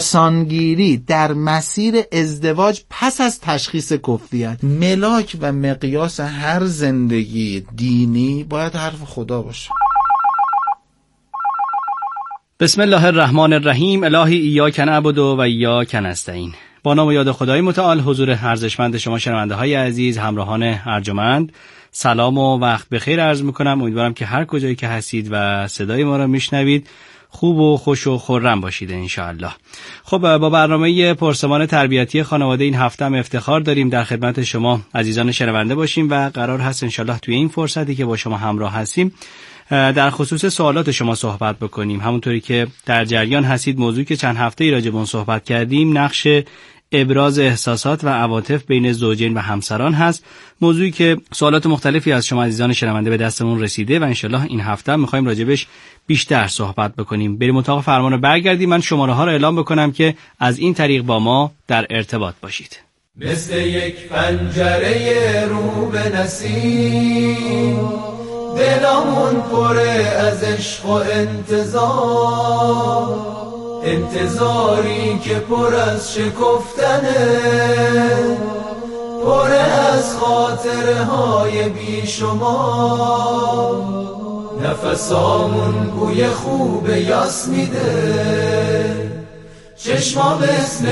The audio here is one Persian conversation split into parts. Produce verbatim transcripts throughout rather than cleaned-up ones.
سانگیری در مسیر ازدواج پس از تشخیص کفریت. ملاک و مقیاس هر زندگی دینی باید حرف خدا باشه. بسم الله الرحمن الرحیم. الهی ایاک نعبد و ایاک نستعین. با نام و یاد خدای متعال حضور ارزشمند شما شنونده های عزیز، همراهان ارجمند، سلام و وقت بخیر عرض میکنم. امیدوارم که هر کجایی که هستید و صدای ما را میشنوید خوب و خوش و خرم باشید انشاءالله. خب با برنامه پرسمان تربیتی خانواده این هفته هم افتخار داریم در خدمت شما عزیزان شنونده باشیم و قرار هست انشاءالله توی این فرصتی که با شما همراه هستیم در خصوص سوالات شما صحبت بکنیم. همونطوری که در جریان هستید موضوعی که چند هفته ای راجع به اون صحبت کردیم نقش ابراز احساسات و عواطف بین زوجین و همسران هست. موضوعی که سوالات مختلفی از شما عزیزان شنونده به دستمون رسیده و انشالله این هفته میخوایم راجبش بیشتر صحبت بکنیم. بریم اتاق فرمان رو برگردیم. من شماره ها رو اعلام بکنم که از این طریق با ما در ارتباط باشید. مثل یک پنجره رو به نسیم دلمون پره از عشق و انتظار، انتظاری که پر از شکفتنه، پر از خاطره های بی شما. نفسامون بوی خوب یاس میده، چشما مثل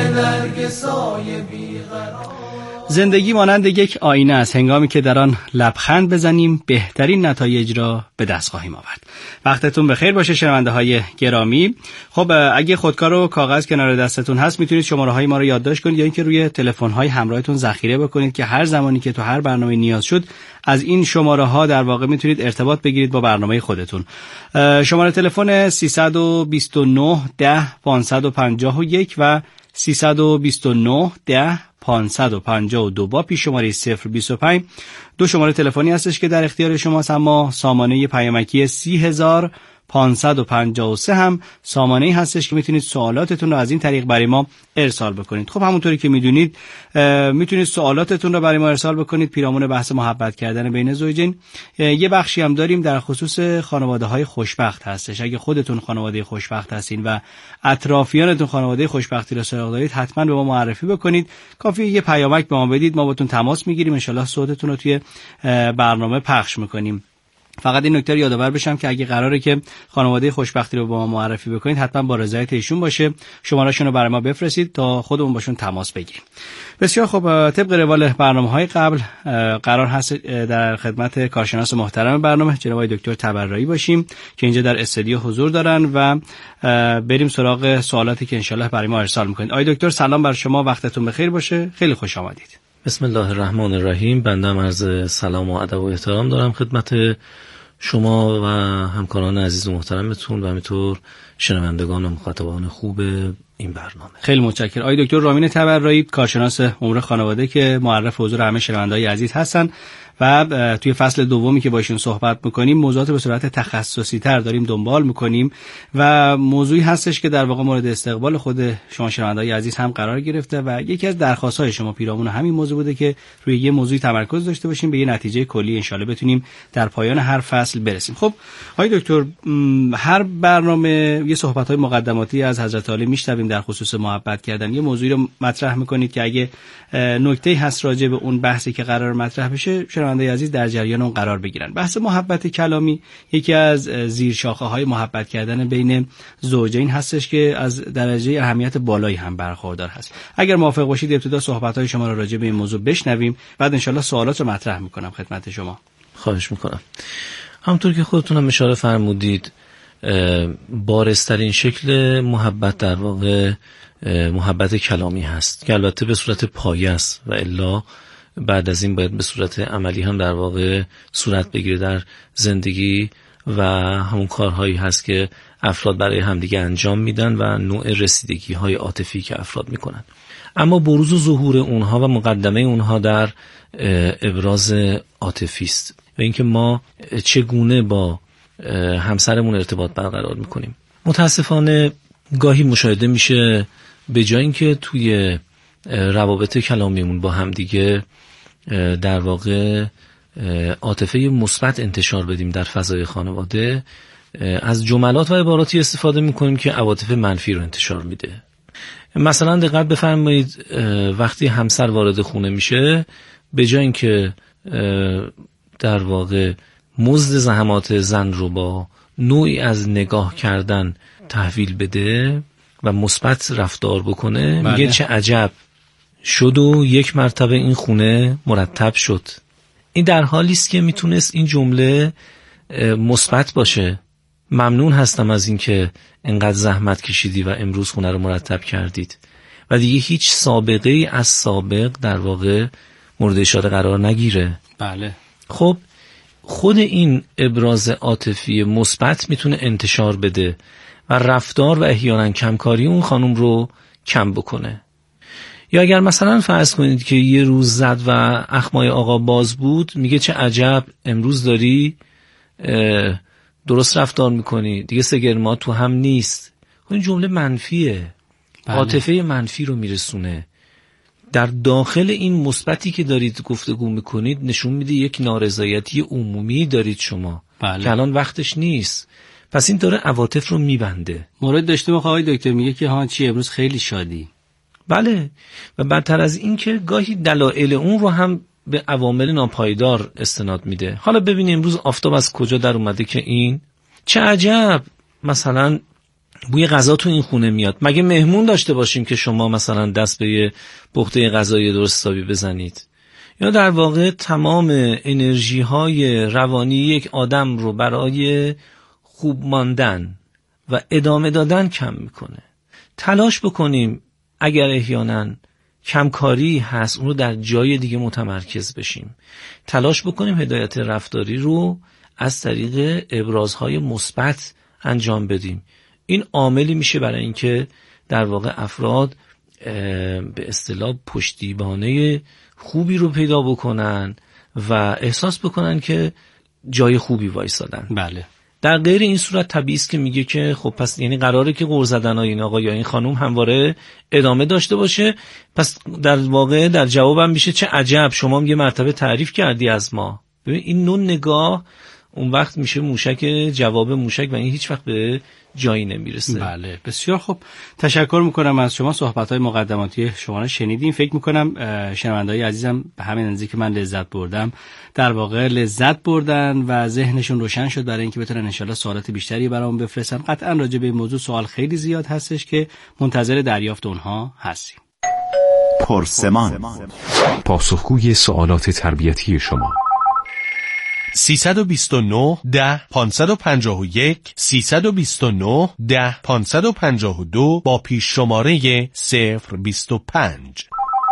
نرگسای بیقرار. زندگی مانند یک آینه است. هنگامی که در آن لبخند بزنیم بهترین نتایج را به دست خواهیم آورد. وقتتون بخیر باشه شنونده های گرامی. خب اگه خودکار و کاغذ کنار دستتون هست میتونید شماره های ما رو یادداشت کنید یا اینکه روی تلفن های همراهتون ذخیره بکنید که هر زمانی که تو هر برنامه نیاز شد از این شماره ها در واقع میتونید ارتباط بگیرید با برنامه خودتون. شماره تلفن سیصد و بیست و نه ده پانصد و پنجاه و یک و سیصد و بیست و نه ده پانصد و پنجاه و دو با پیش شماره صفر بیست و پنج دو شماره تلفنی هستش که در اختیار شماست، اما سامانه پیامکی سی هزار پانصد و پنجاه و سه هم سامانه‌ای هستش که میتونید سوالاتتون رو از این طریق برای ما ارسال بکنید. خب همونطوری که میدونید میتونید سوالاتتون رو برای ما ارسال بکنید. پیرامون بحث محبت کردن بین زوجین یه بخشی هم داریم در خصوص خانواده‌های خوشبخت هستش. اگه خودتون خانواده خوشبخت هستین و اطرافیانتون خانواده خوشبختی رو سراغ دارید حتما به ما معرفی بکنید. کافیه یه پیامک به ما بدید، ما باتون تماس میگیریم، ان شاءالله صوتتون رو توی برنامه پخش میکنیم. فقط این نکته رو یادآور بشم که اگه قراره که خانواده خوشبختی رو با ما معرفی بکنید حتما با رضایت ایشون باشه. شماره‌شون رو برای ما بفرستید تا خودمون باشون تماس بگیریم. بسیار خب، طبق روال برنامه‌های قبل قرار هست در خدمت کارشناس محترم برنامه جناب آقای دکتر تبرایی باشیم که اینجا در استودیو حضور دارن و بریم سراغ سوالاتی که انشالله برای ما ارسال می‌کنید. آقای دکتر سلام بر شما، وقتتون بخیر باشه. خیلی خوش آمدید. بسم الله الرحمن الرحیم. بنده هم عرض سلام و ادب و احترام دارم خدمت شما و همکاران عزیز و محترمتون و همینطور شنوندگان و مخاطبان خوب این برنامه. خیلی متشکرم. آقای دکتر رامین تبرایی، کارشناس امور خانواده که معرف حضور همه شنونده‌های عزیز هستن و توی فصل دومی که با ایشون صحبت می‌کنیم موضوعات به صورت تخصصی تر داریم دنبال می‌کنیم و موضوعی هستش که در واقع مورد استقبال خود شما شنونده‌های عزیز هم قرار گرفته و یکی از درخواست‌های شما پیرامون همین موضوع بوده که روی یه موضوعی تمرکز داشته باشیم، به یه نتیجه کلی ان شاءالله بتونیم در پایان هر فصل برسیم. خب آقای دکتر، هر برنامه یه صحبت‌های مقدماتی از حضرت عالی می‌شنویم در خصوص محبت کردن. یه موضوعی رو مطرح می‌کنید که اگه نکته‌ای هست راجع به اون بحثی که قرار مطرح بشه شنونده عزیز در جریان اون قرار بگیرن. بحث محبت کلامی یکی از زیر شاخه‌های محبت کردن بین زوجین هستش که از درجه اهمیت بالایی هم برخوردار هست. اگر موافق باشید ابتدا صحبت‌های شما رو راجع به این موضوع بشنویم، بعد انشالله سوالات رو مطرح می‌کنم خدمت شما. خواهش می‌کنم. همونطور که خودتون هم اشاره فرمودید بارزترین شکل محبت در واقع محبت کلامی هست که البته به صورت پایه است و الا بعد از این باید به صورت عملی هم در واقع صورت بگیره در زندگی و همون کارهایی هست که افراد برای همدیگه انجام میدن و نوع رسیدگی های عاطفی که افراد میکنن. اما بروز و ظهور اونها و مقدمه اونها در ابراز عاطفی است و اینکه ما چگونه با همسرمون ارتباط برقرار میکنیم. متاسفانه گاهی مشاهده میشه به جای اینکه توی روابط کلامیمون با همدیگه در واقع عاطفه مثبت انتشار بدیم در فضای خانواده، از جملات و عباراتی استفاده میکنیم که عواطف منفی رو انتشار میده. مثلا دقت بفرمایید وقتی همسر وارد خونه میشه، به جای اینکه در واقع مزد زحمات زن رو با نوعی از نگاه کردن تحویل بده و مثبت رفتار بکنه، بله. میگه چه عجب شد و یک مرتبه این خونه مرتب شد. این در حالی است که میتونست این جمله مثبت باشه. ممنون هستم از اینکه انقدر زحمت کشیدی و امروز خونه رو مرتب کردید و دیگه هیچ سابقه ای از سابق در واقع مورد اشاره قرار نگیره. بله. خب خود این ابراز عاطفی مثبت میتونه انتشار بده و رفتار و احیانا کمکاری اون خانم رو کم بکنه. یا اگر مثلا فرض کنید که یه روز زد و اخمای آقا باز بود، میگه چه عجب امروز داری درست رفتار میکنی، دیگه سگرما تو هم نیست. این جمله منفیه. بله. عاطفه منفی رو میرسونه. در داخل این مثبتی که دارید گفتگو میکنید نشون میده یک نارضایتی عمومی دارید شما. بله. که الان وقتش نیست. پس این داره عواطف رو میبنده. مورد داشته با آقای دکتر میگه که ها چی امروز خیلی شادی. بله. و بدتر از این که گاهی دلایل اون رو هم به عوامل ناپایدار استناد میده. حالا ببینیم امروز آفتاب از کجا در اومده که این چه عجب مثلا بوی غذا تو این خونه میاد. مگه مهمون داشته باشیم که شما مثلا دست به پخته غذای درست حسابی بزنید؟ یا در واقع تمام انرژی های روانی یک آدم رو برای خوب ماندن و ادامه دادن کم میکنه. تلاش بکنیم اگر احیانا کمکاری هست اون رو در جای دیگه متمرکز بشیم. تلاش بکنیم هدایت رفتاری رو از طریق ابرازهای مثبت انجام بدیم. این عاملی میشه برای اینکه در واقع افراد به اصطلاح پشتیبانه خوبی رو پیدا بکنن و احساس بکنن که جای خوبی وایسادن. بله. در غیر این صورت طبیعی است که میگه که خب پس یعنی قراره که غر زدنای این آقا یا این خانم همواره ادامه داشته باشه. پس در واقع در جوابم میشه چه عجب شما یه مرتبه تعریف کردی از ما. ببین این نوع نگاه اون وقت میشه موشک جواب موشک و این هیچ وقت به جایی نمیرسه. بله بسیار خوب، تشکر میکنم از شما. صحبت‌های مقدماتی شما رو شنیدیم. فکر میکنم شنونده‌های عزیزم به همین اندازه که من لذت بردم در واقع لذت بردن و ذهنشون روشن شد برای اینکه بتونن انشالله سوالات بیشتری برامون بفرستن. قطعا راجع به این موضوع سوال خیلی زیاد هستش که منتظر دریافت اونها هستیم. پرسمان، پاسخگوی سوالات تربیتی شما. سیصد و بیست و نه ده پانصد و پنجاه و یک سیصد و بیست و نه ده پانصد و پنجاه و دو با پیش شماره صفر بیست و پنج.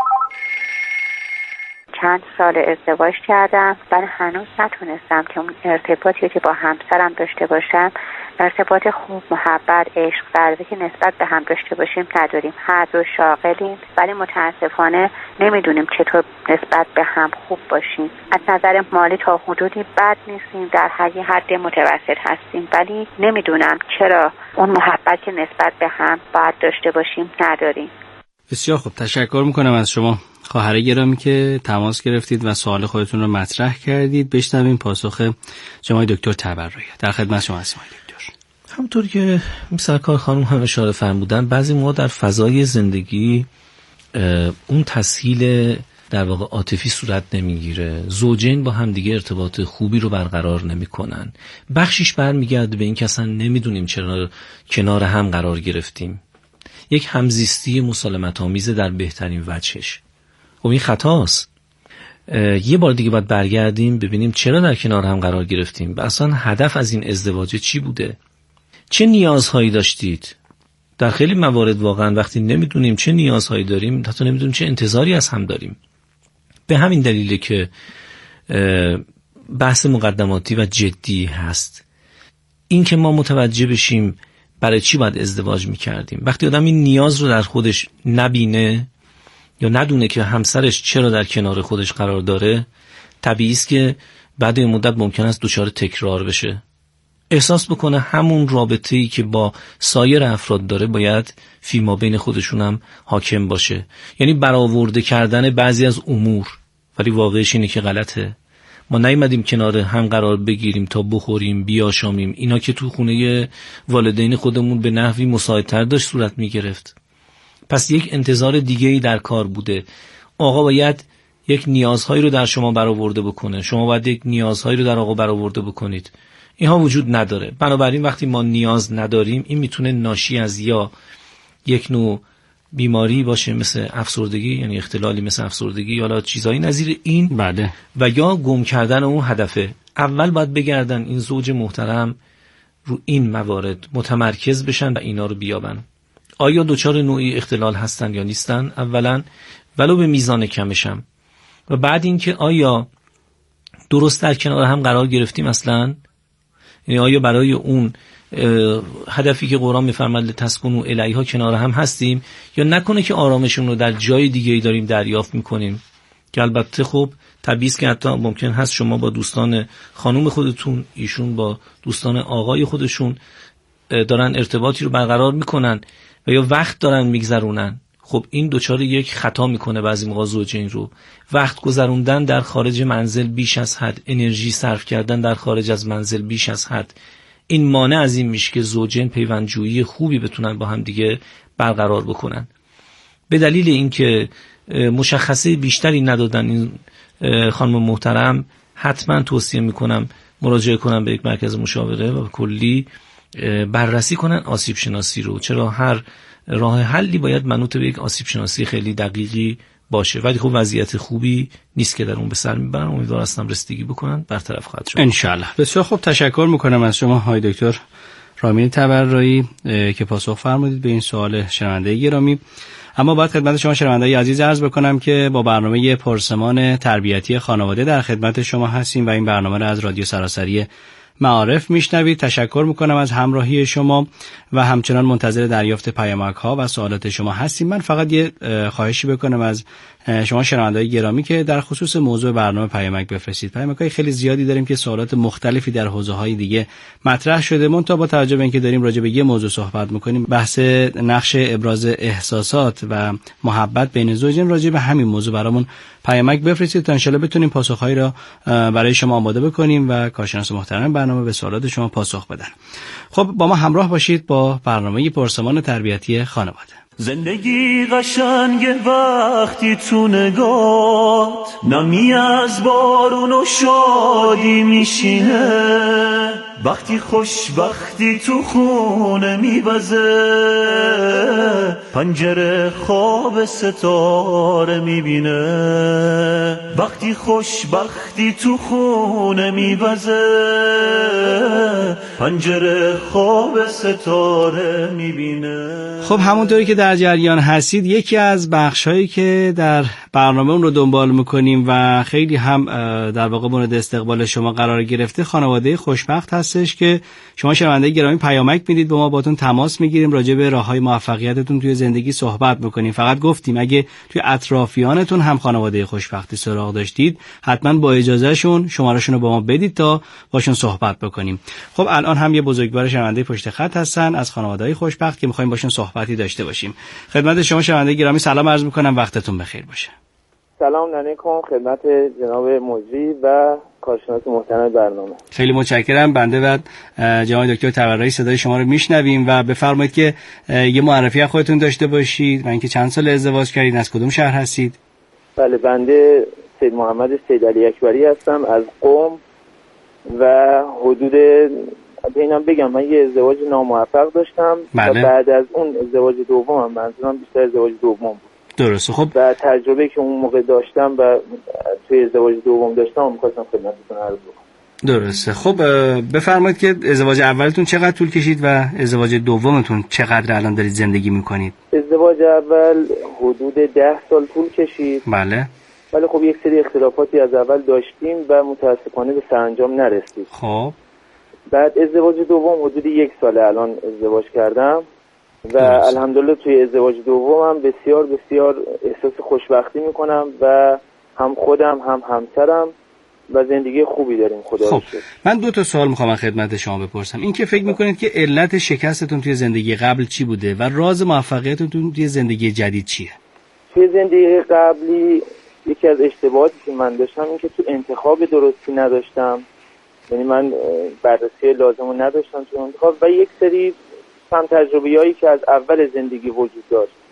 چند سال ازدواج کردم ولی هنوز نتونستم که اون ارتباطی که با همسرم داشته باشم ارتباط خوب، محبت، عشق، ضربه که نسبت به هم داشته باشیم نداریم. هر دو شاغلیم ولی متاسفانه نمیدونیم چطور نسبت به هم خوب باشیم. از نظر مالی تا حدودی بد نیستیم، در هر حد متوسط هستیم، ولی نمیدونم چرا اون محبت که نسبت به هم باید داشته باشیم نداریم. بسیار خوب، تشکر میکنم از شما خواهر گرامی که تماس گرفتید و سوال خودتون رو مطرح کردید. بشنویم پاسخ جناب دکتر تبرعی. در خدمت شما هستیم دکتر. همونطور که سرکار خانم هم اشاره فرمودن بعضی موقع در فضای زندگی اون تسهیل در واقع عاطفی صورت نمیگیره. زوجین با هم دیگه ارتباط خوبی رو برقرار نمیکنن. بخشیش برمیگرده به این که اصلا نمیدونیم چرا کنار هم قرار گرفتیم. یک همزیستی مسالمت آمیز در بهترین وجهش. خب این خطاست. یه بار دیگه باید برگردیم ببینیم چرا در کنار هم قرار گرفتیم و اصلا هدف از این ازدواج چی بوده. چه نیازهایی داشتید؟ در خیلی موارد واقعا وقتی نمیدونیم چه نیازهایی داریم حتی نمیدونیم چه انتظاری از هم داریم. به همین دلیله که بحث مقدماتی و جدی هست. این که ما متوجه بشیم برای چی باید ازدواج میکردیم. وقتی آدم این نیاز رو در خودش نبینه یا ندونه که همسرش چرا در کنار خودش قرار داره، طبیعی است که بعد این مدت ممکن است دچار تکرار بشه. احساس بکنه همون رابطه‌ای که با سایر افراد داره باید فیما بین خودشون هم حاکم باشه. یعنی برآورده کردن بعضی از امور، ولی واقعش اینه که غلطه. ما نیومدیم کنار هم قرار بگیریم تا بخوریم بیاشامیم. اینا که تو خونه والدین خودمون به نحوی مساعدتر داشت صورت میگرفت. پس یک انتظار دیگه‌ای در کار بوده. آقا باید یک نیازهایی رو در شما برآورده بکنه، شما باید یک نیازهایی رو در آقا برآورده بکنید. اینها وجود نداره. بنابراین وقتی ما نیاز نداریم، این میتونه ناشی از یا یک نوع بیماری باشه مثل افسردگی، یعنی اختلالی مثل افسردگی یا حالا چیزایی نظیر این، بله، و یا گم کردن اون هدفه. اول باید بگردن این زوج محترم رو این موارد متمرکز بشن و اینا رو بیابن. آیا دچار نوعی اختلال هستن یا نیستن اولا، ولو به میزان کمشم، و بعد اینکه آیا درست در کنار هم قرار گرفتیم اصلا، یعنی آیا برای اون هدفی که قرآن میفرماید تسکنوا الیها کنار هم هستیم، یا نکنه که آرامشون رو در جای دیگه‌ای داریم دریافت میکنیم. که البته خب طبیعی است که حتی ممکن هست شما با دوستان خانم خودتون، ایشون با دوستان آقای خودشون دارن ارتباطی رو برقرار میکنن و یا وقت دارن میگذرونن. خب این دوچار یک خطا میکنه بعضی موقع زوجین رو. وقت گذروندن در خارج منزل بیش از حد، انرژی صرف کردن در خارج از منزل بیش از حد، این مانع از این میشه که زوجین پیوندجویی خوبی بتونن با هم دیگه برقرار بکنن. به دلیل اینکه مشخصه بیشتری ندادن این خانم محترم، حتما توصیه میکنم مراجعه کنن به یک مرکز مشاوره و کلی بررسی کنن آسیب شناسی رو. چرا هر راه حلی باید منوط به یک آسیب شناسی خیلی دقیقی باشه، ولی خب وضعیت خوبی نیست که در اون به سر میبرن. امیدوار هستم رسیدگی بکنن، برطرف خواهد شد ان شاء الله. بسیار خوب، تشکر میکنم از شما های دکتر رامین تبرایی که پاسخ فرمودید به این سوال شنونده گرامی. اما باید خدمت شما شنونده‌های عزیز عرض بکنم که با برنامه پرسمان تربیتی خانواده در خدمت شما هستیم و این برنامه را از رادیو سراسری معارف میشنوید. تشکر میکنم از همراهی شما و همچنان منتظر دریافت پیامک ها و سوالات شما هستیم. من فقط یه خواهشی بکنم از شما شنونده‌های گرامی که در خصوص موضوع برنامه پیامک بفرستید. پیامک‌های خیلی زیادی داریم که سوالات مختلفی در حوزه‌های دیگه مطرح شده، منتها با توجه به اینکه داریم راجع به یه موضوع صحبت می‌کنیم، بحث نقش ابراز احساسات و محبت بین زوجین، راجع به همین موضوع برامون پیامک بفرستید تا ان شاءالله بتونیم پاسخ‌هایی را برای شما آماده بکنیم و کارشناس محترم برنامه به سوالات شما پاسخ بدن. خب با ما همراه باشید با برنامه پرسمان تربیتی خانواده. زندگی قشنگه وقتی تو نگات نمی از بارون و شادی میشینه، وقتی خوشبختی تو خونه میوزه، پنجره خواب ستاره میبینه، وقتی خوشبختی تو خونه میوزه، پنجره خواب ستاره میبینه. خب همونطوری که در جریان هستید، یکی از بخش‌هایی که در برنامه اون رو دنبال می‌کنیم و خیلی هم در واقع مورد استقبال شما قرار گرفته، خانواده خوشبخت هستش که شما شنونده گرامی پیامک میدید، با ما باتون تماس میگیریم، راجع به راه‌های موفقیتتون توی زندگی صحبت می‌کنیم. فقط گفتیم اگه توی اطرافیانتون هم خانواده خوشبختی سراغ داشتید، حتما با اجازهشون شمارهشون رو با ما بدید تا باشون صحبت بکنیم. خب الان هم یه بزرگوار شنونده پشت خط هستن از خانواده‌های خوشبخت که می‌خوایم باشون صحبتی داشته باشیم. خدمت شما شنونده گرامی سلام عرض می‌کنم، وقتتون بخیر باشه. سلام علیکم خدمت جناب مجری و کارشناس محترم برنامه. خیلی متشکرم. بنده و جناب دکتر تبرایی صدای شما رو میشنویم و بفرمایید که یه معرفی از خودتون داشته باشید و اینکه چند سال ازدواج کردید، از کدوم شهر هستید؟ بله، بنده سید محمد سید علی اکبری هستم از قم و حدود اینم بگم من یه ازدواج ناموفق داشتم. بله. و بعد از اون ازدواج دومم، منظورم بیشتر ازدواج دوم بود. درسته. خب و تجربه که اون موقع داشتم و توی ازدواج دوم داشتم می‌خواستم خدمتتون عرض کنم. درسته. خب بفرمایید که ازدواج اولتون چقدر طول کشید و ازدواج دومتون چقدر الان دارید زندگی می‌کنید؟ ازدواج اول حدود ده سال طول کشید. بله. ولی خب یک سری اختلافاتی از اول داشتیم و متأسفانه به سرانجام نرسید. خب بعد ازدواج دوم حدود یک سال الان ازدواج کردم و الحمدلله توی ازدواج دومم بسیار بسیار احساس خوشبختی میکنم و هم خودم هم همسرم و زندگی خوبی داریم خدا رو شکر. من دو تا سوال میخوام خدمت شما بپرسم. این که فکر میکنید که علت شکستتون توی زندگی قبل چی بوده و راز موفقیتتون توی زندگی جدید چیه؟ توی زندگی قبلی یکی از اشتباهاتی که من داشتم این که تو انتخاب درستی نداشتم، یعنی من بررسی لازم رو نداشتم تو انتخاب و یک سری هم تجربیه‌ای که از اول زندگی وجود داشت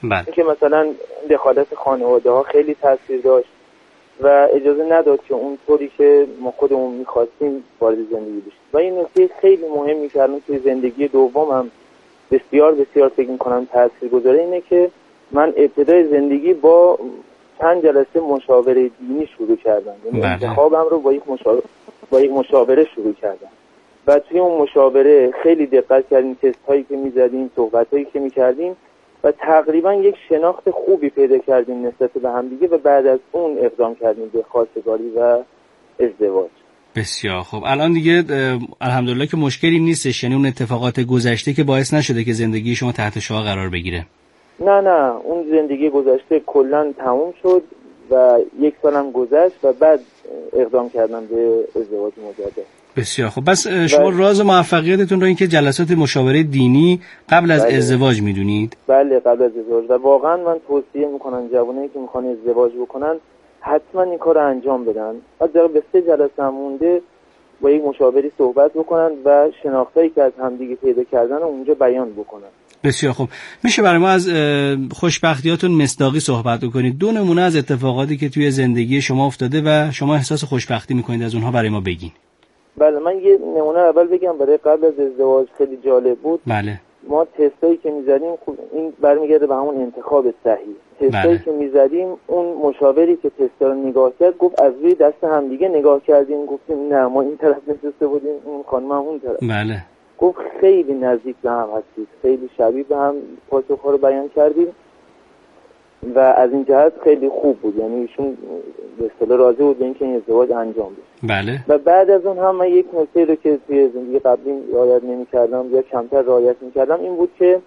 بله. که مثلا دخالت خانواده ها خیلی تاثیر داشت و اجازه نداد که اون طوری که ما خودمون میخواستیم وارد زندگی بشیم. و این نکته خیلی مهمی که الان توی زندگی دومم بسیار بسیار فکر میکنم تاثیرگذاره اینه که من ابتدای زندگی با چند جلسه مشاوره دینی شروع کردم. یعنی انتخابم رو با یک مشاوره با یک مشاوره شروع کردم و توی اون مشاوره خیلی دقت کردیم، تست هایی که میزدیم، صحبت هایی که میکردیم و تقریبا یک شناخت خوبی پیدا کردیم نسبت به هم دیگه و بعد از اون اقدام کردیم به خواستگاری و ازدواج. بسیار خب. الان دیگه الحمدلله که مشکلی نیستش، یعنی اون اتفاقات گذشته که باعث نشده که زندگی شما تحت شعاع قرار بگیره؟ نه نه، اون زندگی گذشته کلا تموم شد و یک سالم گذشت و بعد اقدام کردم به ازدواج مجدد. بسیار خب. بس شما بله. راز موفقیتتون رو این که جلسات مشاوره دینی قبل از بله. ازدواج میدونید؟ بله قبل از ازدواج. و واقعا من توصیه میکنم جوانایی که میخوان ازدواج بکنن حتما این کار رو انجام بدن. حداقل به سه جلسه هم مونده با یک مشاوری صحبت بکنن و شناختایی که از همدیگه پیدا کردن رو اونجا بیان بکنن. بسیار خوب. میشه برای ما از خوشبختیاتون مصداقی صحبت کنید؟ دو نمونه از اتفاقاتی که توی زندگی شما افتاده و شما احساس خوشبختی میکنید از اونها برای ما بگین. بله من یه نمونه اول بگم برای قبل از ازدواج خیلی جالب بود. بله. ما تستایی که میزدیم این برمیگرده به همون انتخاب صحیح. تستایی که میزدیم اون مشاوری که تستا رو نگاه کرد گفت از روی دست هم دیگه نگاه کردیم، گفتیم نه ما این طرف نشسته بودیم اون خانم هم اون طرف. بله. گفت خیلی نزدیک به هم هستید، خیلی شبیه به هم پاسخ‌ها رو بیان کردیم و از این جهت خیلی خوب بود. یعنی ایشون به اصطلاح راضی بود به اینکه این ازدواج انجام بشه. بله. و بعد از اون هم من یک نکته رو که توی زندگی قبلی رعایت نمی‌کردم یا کمتر رعایت می‌کردم این بود که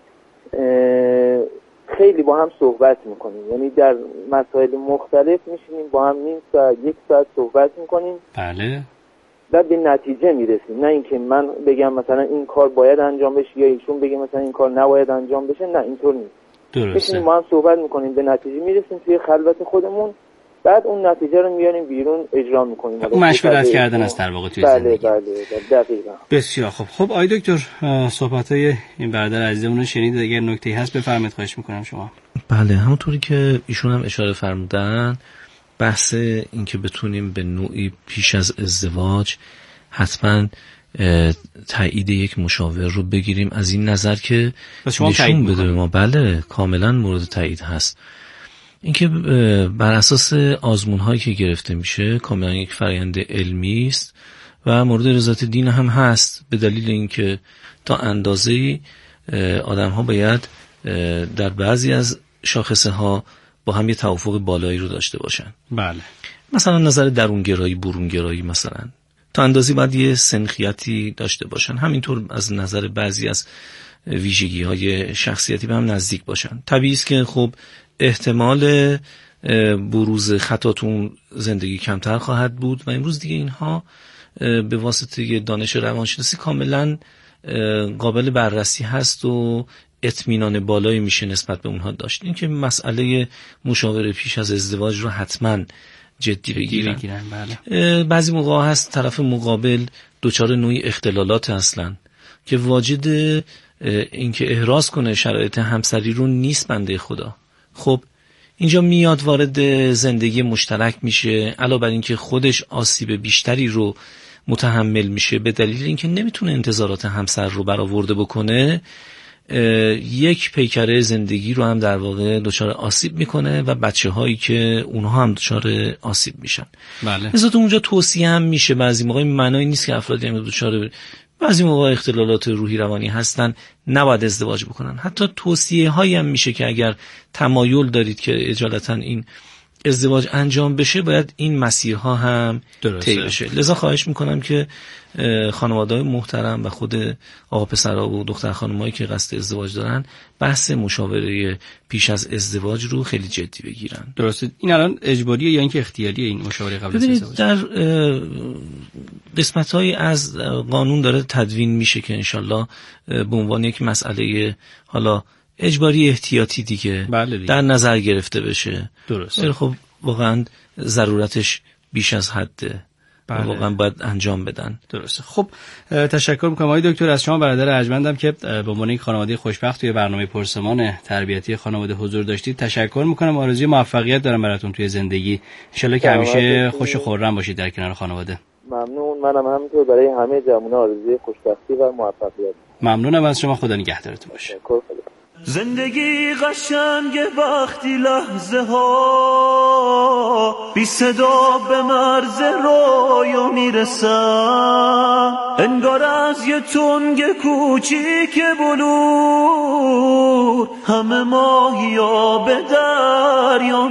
خیلی با هم صحبت می‌کنیم. یعنی در مسائل مختلف می‌شینیم با هم نیم ساعت یک ساعت صحبت می‌کنیم. بله. و به نتیجه میرسیم، نه اینکه من بگم مثلا این کار باید انجام بشه یا ایشون بگه مثلا این کار نباید انجام بشه. نه اینطور نیست. درسته. ما هم صحبت میکنیم به نتیجه میرسیم توی خلوت خودمون، بعد اون نتیجه رو میاریم بیرون اجرا میکنیم. اون مشورت کردن است در واقع توی بله زندگی. بله بله دقیقاً. بسیار خوب. خب آقای دکتر صحبت‌های این برادر عزیزمون رو شنید، اگر نکته‌ای هست بفرمایید خواهش میکنم شما. بله همونطوری که ایشون هم اشاره فرمودن بحث این که بتونیم به نوعی پیش از ازدواج حتما تایید یک مشاور رو بگیریم از این نظر که نشون بده ما بله کاملا مورد تایید هست. اینکه بر اساس آزمون هایی که گرفته میشه کاملا یک فرآیند علمی است و مورد رضایت دین هم هست، به دلیل اینکه تا اندازه‌ای آدم ها باید در بعضی از شاخصه ها با هم یه توافق بالایی رو داشته باشن. بله. مثلا نظر درونگرایی برونگرایی مثلا تا اندازی باید یه سنخیتی داشته باشن، همینطور از نظر بعضی از ویژگی های شخصیتی به هم نزدیک باشن. طبیعی است که خب احتمال بروز خطاتون زندگی کمتر خواهد بود و امروز دیگه اینها به واسطه دانش روانشناسی کاملا قابل بررسی هست و اطمینان بالایی میشه نسبت به اونها داشت. این که مسئله مشاوره پیش از ازدواج رو حتما جدی بگیرن. بله. بعضی موقع هست طرف مقابل دچار نوعی اختلالات هستن که واجد اینکه احراز کنه شرایط همسری رو نیست بنده خدا. خب اینجا میاد وارد زندگی مشترک میشه، علاوه بر اینکه خودش آسیب بیشتری رو متحمل میشه به دلیل اینکه نمیتونه انتظارات همسر رو برآورده بکنه، یک پیکره زندگی رو هم در واقع دچار آسیب میکنه و بچه هایی که اونها هم دچار آسیب میشن. بله. مثلا اونجا توصیه هم میشه بعضی موقع، معنی نیست که افرادی هم دچار بعضی موقع اختلالات روحی روانی هستن نباید ازدواج بکنن. حتی توصیه هایی هم میشه که اگر تمایل دارید که اجالتا این ازدواج انجام بشه باید این مسیرها هم طی بشه. لذا خواهش میکنم که خانواده‌های محترم و خود آقا پسرها و دختر خانمایی که قصد ازدواج دارن بحث مشاوره پیش از ازدواج رو خیلی جدی بگیرن. درسته. این الان اجباریه یا اینکه اختیاریه این مشاوره قبل از ازدواج؟ در قسمت‌هایی از قانون داره تدوین میشه که انشالله به عنوان یک مسئله حالا اجباری احتیاطی دیگه, بله دیگه در نظر گرفته بشه. درسته. خب واقعا ضرورتش بیش از حده بله. واقعا باید انجام بدن. درسته. خب تشکر میکنم آقای دکتر از شما برادر ارجمندم که به عنوان یک خانواده خوشبخت توی برنامه پرسمان تربیتی خانواده حضور داشتید. تشکر میکنم. آرزوی موفقیت دارم براتون توی زندگی. ان شاءالله که همیشه خوش و خرم باشید در کنار خانواده. ممنون. منم همینطور برای همه جوونا آرزوی خوشبختی و موفقیت. ممنونم از شما. خدا نگهدارتون باشه. زندگی قشنگ وقتی لحظه ها بی صدا به مرز رویا میرسن، انگار از یه تنگ کوچیک بلور همه ماهیا به دریا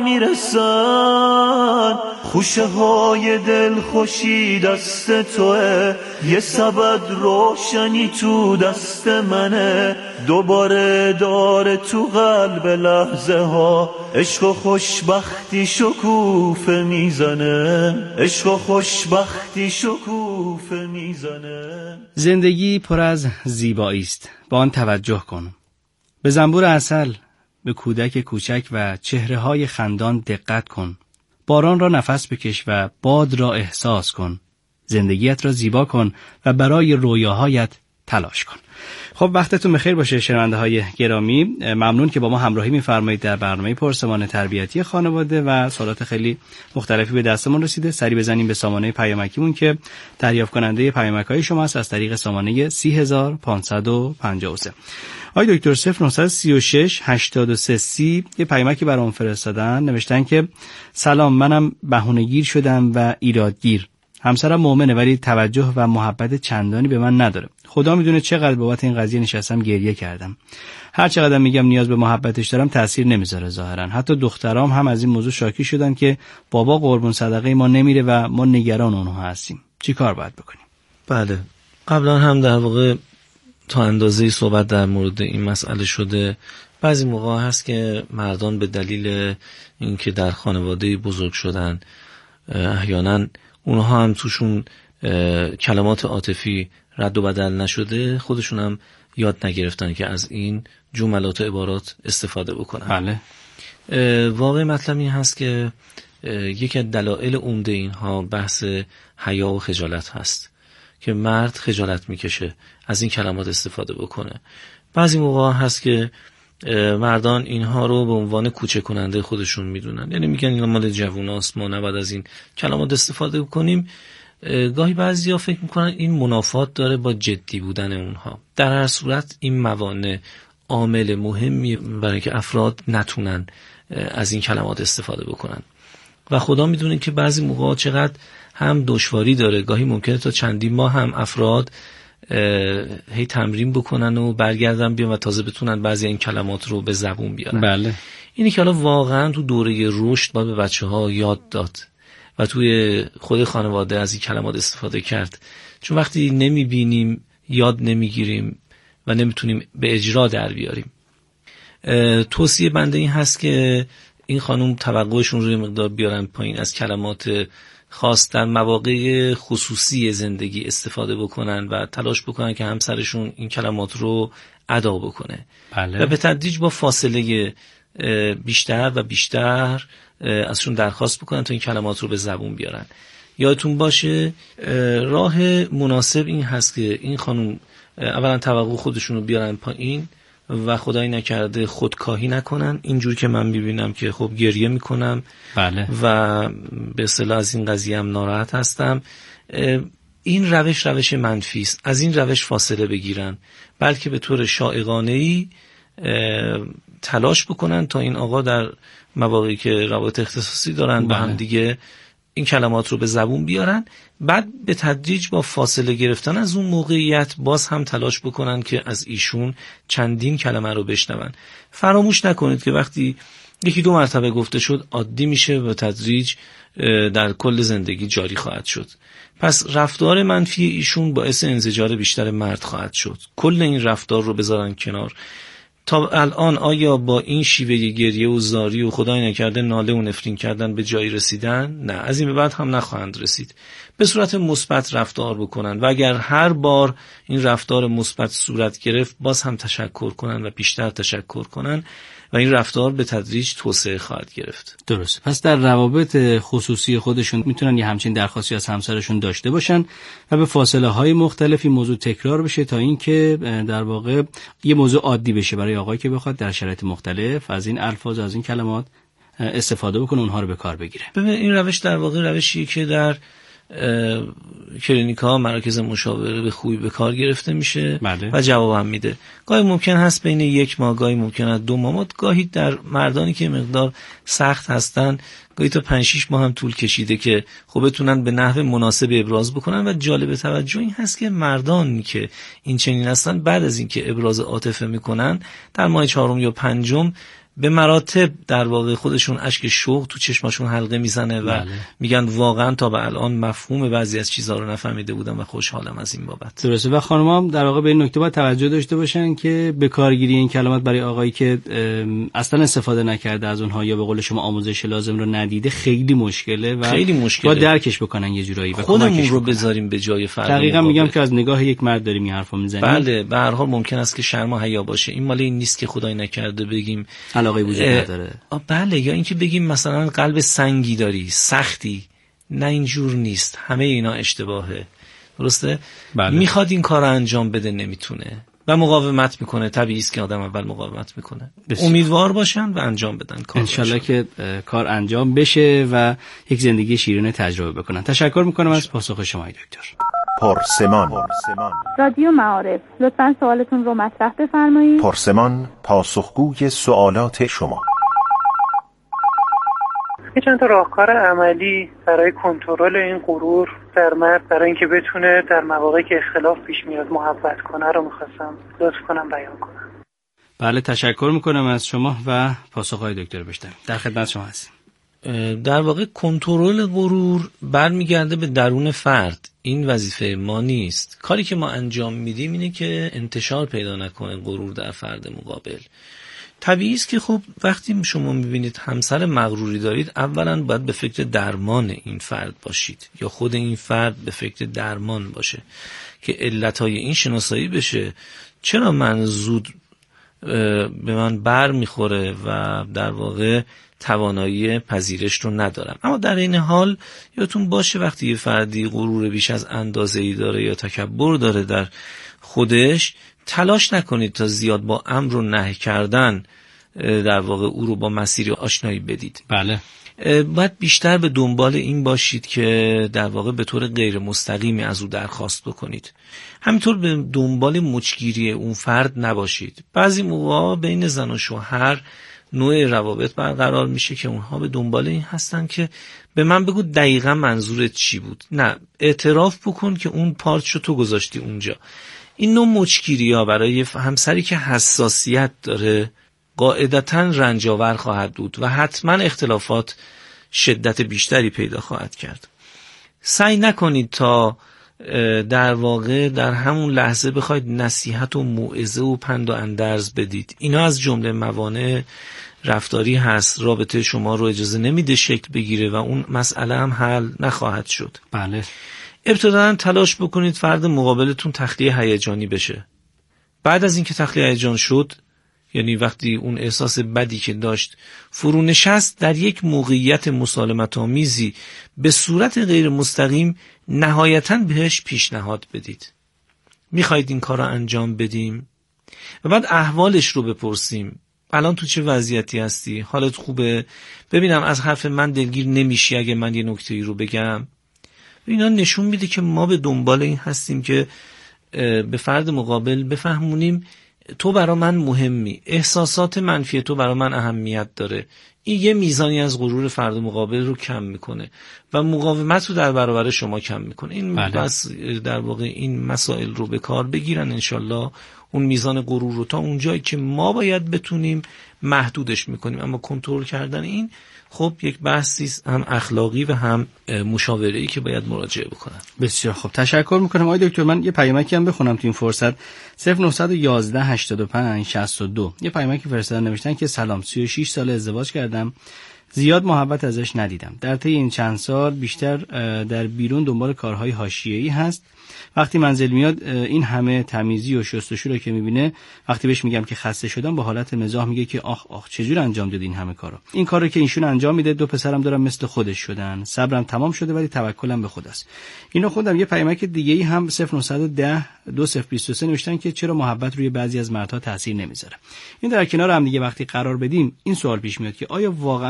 میرسن. خوشه های دل خوشی دست توه، یه سبد روشنی تو دست منه، دوباره داره تو قلب لحظه ها عشق و خوشبختی شکوفه میزنه، عشق و خوشبختی شکوفه میزنه. زندگی پر از زیبایی است، با آن توجه کن. به زنبور عسل، به کودک کوچک و چهره‌های خندان دقت کن. باران را نفس بکش و باد را احساس کن. زندگیت را زیبا کن و برای رویاهایت تلاش کن. خب وقتتون بخیر باشه شنونده های گرامی. ممنون که با ما همراهی می‌فرمایید در برنامه پرسمان تربیتی خانواده و سوالات خیلی مختلفی به دستمون رسیده. سری بزنیم به سامانه پیامکیمون که دریافت کننده پیامک‌های شما است از طریق سامانه سی هزار پانصد و پنجاه و سه. آقای دکتر صفر نه سه شش هشتاد و سه سی یه پیامکی برام فرستادن، نوشتن که سلام، منم بهونه‌گیر شدم و ایرادگیر. همسرم مؤمنه ولی توجه و محبت چندانی به من نداره. خدا میدونه چقدر بابت این قضیه نشستم گریه کردم. هر چقدر میگم نیاز به محبتش دارم تأثیر نمیذاره ظاهرا. حتی دخترام هم از این موضوع شاکی شدن که بابا قربون صدقه ما نمیره و ما نگران اونها هستیم. چی کار باید بکنیم؟ بله، قبلا هم در واقع تا اندازه‌ای صحبت در مورد این مسئله شده. بعضی موقع هست که مردان به دلیل اینکه در خانواده بزرگ شدن احیانا اونها هم توشون کلمات عاطفی رد و بدل نشده، خودشون هم یاد نگرفتن که از این جملات و عبارات استفاده بکنن. بله. واقع مطلب این هست که یکی از دلایل عمده اینها بحث حیا و خجالت هست که مرد خجالت میکشه از این کلمات استفاده بکنه. بعضی موقع هست که مردان اینها رو به عنوان کوچه کننده خودشون میدونن، یعنی میگن این مال جووناست، ما نباید از این کلمات استفاده کنیم. گاهی بعضیا فکر میکنن این منافات داره با جدی بودن اونها. در هر صورت این موانع عامل مهمی برای که افراد نتونن از این کلمات استفاده بکنن و خدا میدونه که بعضی موقع چقدر هم دشواری داره. گاهی ممکنه تا چندین ماه هم افراد هی تمرین بکنن و برگردن بیان و تازه بتونن بعضی این کلمات رو به زبون بیارن. بله. اینی که حالا واقعا تو دوره رشد باید به بچه ها یاد داد و توی خود خانواده از این کلمات استفاده کرد، چون وقتی نمیبینیم یاد نمیگیریم و نمیتونیم به اجرا در بیاریم. توصیه بنده این هست که این خانم توقعشون روی مقدار بیارن پایین، از کلمات خاص در مواقع خصوصی زندگی استفاده بکنن و تلاش بکنن که همسرشون این کلمات رو ادا بکنه. بله. و به تدریج با فاصله بیشتر و بیشتر ازشون درخواست بکنن تا این کلمات رو به زبون بیارن. یادتون باشه راه مناسب این هست که این خانم اولا توقع خودشون رو بیارن پایین و خدایی نکرده خودکاهی نکنن، اینجور که من میبینم که خب گریه میکنم. بله. و به اصطلاح از این قضیه هم ناراحت هستم. این روش روش منفی است، از این روش فاصله بگیرن، بلکه به طور شائقانه‌ای تلاش بکنن تا این آقا در مواقعی که روابط اختصاصی دارن بله. با هم دیگه این کلمات رو به زبون بیارن. بعد به تدریج با فاصله گرفتن از اون موقعیت باز هم تلاش بکنن که از ایشون چندین کلمه رو بشنون. فراموش نکنید که وقتی یکی دو مرتبه گفته شد عادی میشه و تدریج در کل زندگی جاری خواهد شد. پس رفتار منفی ایشون باعث انزجار بیشتر مرد خواهد شد. کل این رفتار رو بذارن کنار. تا الان آیا با این شیوه گریه و زاری و خدای نکرده ناله و نفرین کردن به جایی رسیدن؟ نه، از این به بعد هم نخواهند رسید. به صورت مثبت رفتار بکنن و اگر هر بار این رفتار مثبت صورت گرفت باز هم تشکر کنن و بیشتر تشکر کنن و این رفتار به تدریج توسعه خواهد گرفت. درست. پس در روابط خصوصی خودشون میتونن یه همچین درخواستی از همسرشون داشته باشن و به فاصله های مختلفی موضوع تکرار بشه تا اینکه در واقع یه موضوع عادی بشه برای آقایی که بخواد در شرایط مختلف از این الفاظ از این کلمات استفاده بکنه، اونها رو به کار بگیره. ببین این روش در واقع روشیه که در کلینیک‌ها، مراکز مشاوره به خوبی به کار گرفته میشه بله. و جواب هم میده. گاهی ممکن هست بین یک ماه، گاهی ممکن است دو ماه، گاهی در مردانی که مقدار سخت هستن گاهی تا پنج شش ماه هم طول کشیده که خب بتونن به نحو مناسب ابراز بکنن. و جالب توجه این هست که مردانی که این چنین هستن بعد از اینکه ابراز عاطفه میکنن در ماه چهارم یا پنجم به مراتب در واقع خودشون اشک شوق تو چشماشون حلقه میزنه و بله. میگن واقعا تا به الان مفهوم بعضی از چیزها رو نفهمیده بودم و خوشحالم از این بابت. درسته. و خانم‌ها در واقع به این نکته باید توجه داشته باشن که به کارگیری این کلمات برای آقایی که اصلا استفاده نکرده از اونها یا به قول شما آموزش لازم رو ندیده خیلی مشکله و خیلی مشکله. با درکش بکنن یه جورایی و خودمون رو بذاریم به جای فرد. دقیقاً میگم که از نگاه یک مرد داریم این حرفو میزنیم. بله به هر حال ممکن است که شرم و حیا باشه. این مال این نیست که خدای نکرده بگیم علاقه وجود نداره. بله، یا اینکه بگیم مثلا قلب سنگی داری، سختی. نه اینجور نیست، همه اینا اشتباهه. درسته؟ بله. میخواد این کار رو انجام بده نمیتونه و مقاومت میکنه. طبیعی است که آدم اول مقاومت میکنه. بسیار. امیدوار باشن و انجام بدن کار. انشالله که کار انجام بشه و یک زندگی شیرین تجربه بکنن. تشکر میکنم از پاسخ شما دکتر. پرسمان. رادیو معارف، لطفاً سوالتون رو مطرح بفرمایید. پرسمان، پاسخگوی سوالات شما. یه چند تا راهکار عملی برای کنترل این غرور در مرد برای اینکه بتونه در مواقعی که اختلاف پیش میاد محبت کنه رو می‌خواستم لطف کنم بیان کنم. بله تشکر میکنم از شما و پاسخهای دکتر بشنویم. در خدمت شما هستیم. در واقع کنترل غرور برمیگرده به درون فرد. این وظیفه ما نیست. کاری که ما انجام میدیم اینه که انتشار پیدا نکنه غرور در فرد مقابل. طبیعی است که خب وقتی شما میبینید همسر مغروری دارید اولا باید به فکر درمان این فرد باشید یا خود این فرد به فکر درمان باشه که علتهای این شناسایی بشه. چرا من زود به من بر میخوره و در واقع توانایی پذیرش رو ندارم. اما در این حال یادتون باشه وقتی یه فردی غرور بیش از اندازه‌ای داره یا تکبر داره در خودش، تلاش نکنید تا زیاد با امر و نهی کردن در واقع او رو با مسیر آشنایی بدید. بله. باید بیشتر به دنبال این باشید که در واقع به طور غیر مستقیمی از او درخواست بکنید. همینطور به دنبال مچگیری اون فرد نباشید. بعضی موقع بین زن و شوهر نوع روابط برقرار میشه که اونها به دنبال این هستن که به من بگو دقیقا منظورت چی بود. نه، اعتراف بکن که اون پارچو تو گذاشتی اونجا. این نوع مچگیری ها برای همسری که حساسیت داره قاعدتاً رنجاور خواهد بود و حتما اختلافات شدت بیشتری پیدا خواهد کرد. سعی نکنید تا در واقع در همون لحظه بخواید نصیحت و موعظه و پند و اندرز بدید. اینا از جمله موانع رفتاری هست. رابطه شما رو اجازه نمیده شکل بگیره و اون مسئله هم حل نخواهد شد. بله. ابتداً تلاش بکنید فرد مقابلتون تخلیه هیجانی بشه. بعد از اینکه تخلیه هیجان شد، یعنی وقتی اون احساس بدی که داشت فرو نشست، در یک موقعیت مسالمت آمیزی به صورت غیر مستقیم نهایتاً بهش پیشنهاد بدید. میخواید این کار رو انجام بدیم؟ و بعد احوالش رو بپرسیم. الان تو چه وضعیتی هستی؟ حالت خوبه؟ ببینم از حرف من دلگیر نمیشی اگه من یه نکته‌ای رو بگم. اینا نشون میده که ما به دنبال این هستیم که به فرد مقابل بفهمونیم تو برا من مهمی، احساسات منفی تو برا من اهمیت داره. این یه میزانی از غرور فرد مقابل رو کم میکنه و مقاومت رو در برابر شما کم میکنه. این بله. بس در واقع این مسائل رو به کار بگیرن انشالله اون میزان غرور رو تا اونجایی که ما باید بتونیم محدودش میکنیم. اما کنترل کردن این خب یک بحثی هم اخلاقی و هم مشاوره‌ای که باید مراجعه بکنن. بسیار خوب، تشکر میکنم آقای دکتر. من یه پیامکی هم بخونم تو این فرصت. صفر نه یک یک هشتاد و پنج شصت و دو یه پیامکی فرستادن، نوشتن که سلام، سی و شش سال ازدواج کردم، زیاد محبت ازش ندیدم. در طی این چند سال بیشتر در بیرون دنبال کارهای حاشیه‌ای هست. وقتی منزل میاد این همه تمیزی و شستشو رو که میبینه، وقتی بهش میگم که خسته شدم با حالت مزاح میگه که آخ آخ چجور انجام دادی این همه کارو. این کارو که ایشون انجام میده، دو پسرم دارم مثل خودش شدن. صبرم تمام شده ولی توکلم به خداست. اینو خودم یه پیامک دیگه‌ای هم صفر نه یک صفر دو صفر دو سه نوشتن که چرا محبت روی بعضی از مردها تاثیر نمیذاره. این در کنار هم دیگه وقتی قرار بدیم این سوال پیش میاد که آیا واقعا